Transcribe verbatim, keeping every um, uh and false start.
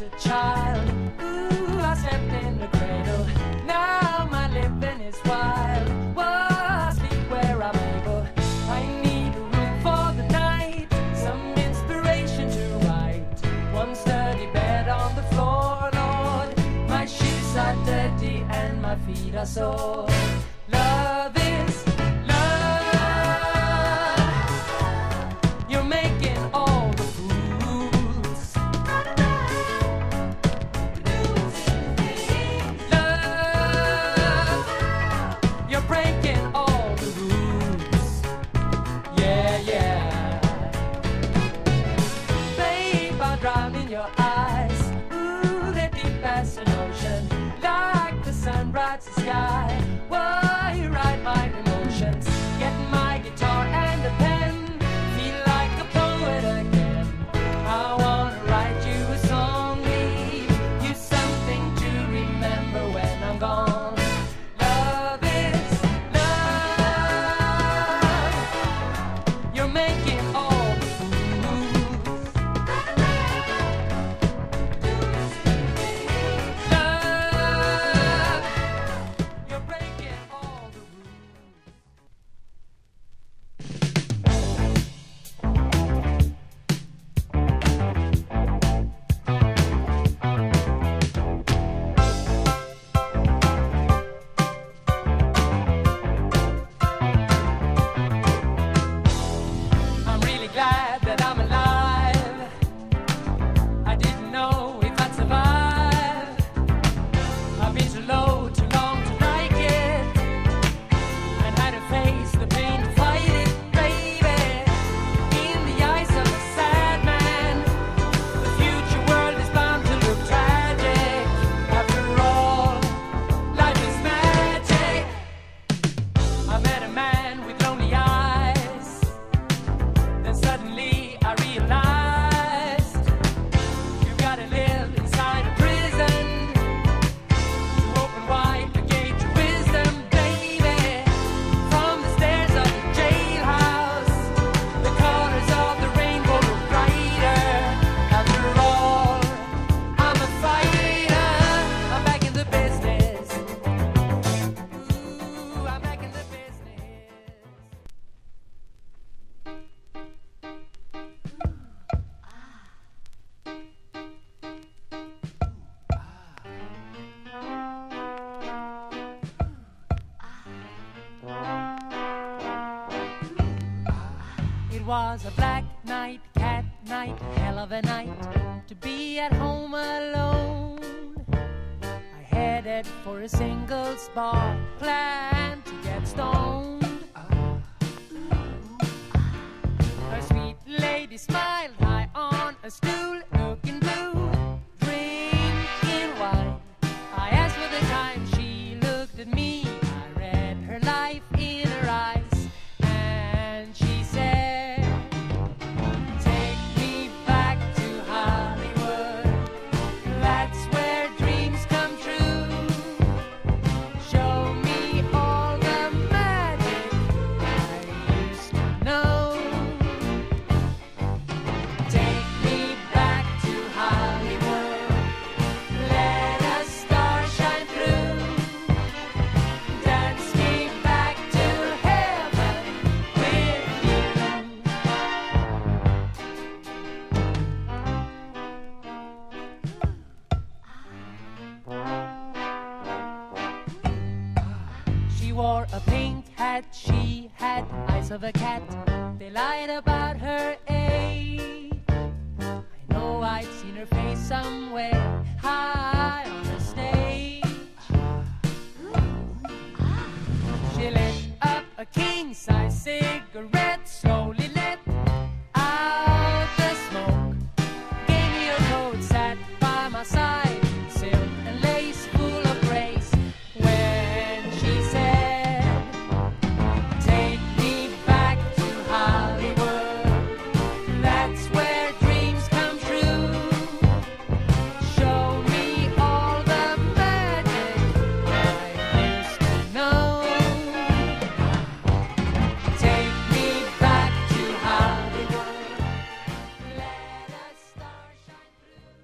a child. Ooh, I slept in the cradle. Now my living is wild. Whoa, I sleep where I'm able. I need a room for the night, some inspiration to write. One sturdy bed on the floor, Lord. My shoes are dirty and my feet are sore. Love is bright sky. Whoa, you ride my emotions. Get my guitar and a pen. Feel like a poet again. I wanna write you a song, leave you something to remember when I'm gone. Love is love. You're making all the fools. It was a black night, cat night, hell of a night to be at home alone. I headed for a singles bar, planned to get stoned. A sweet lady smiled high on a stool, looking blue, drinking wine. I asked for the time, she looked at me. I read her life in her eyes. She wore a pink hat, she had eyes of a cat. They lied about her age. I know I'd seen her face somewhere high on the stage. She lit up a king-size cigarette, slow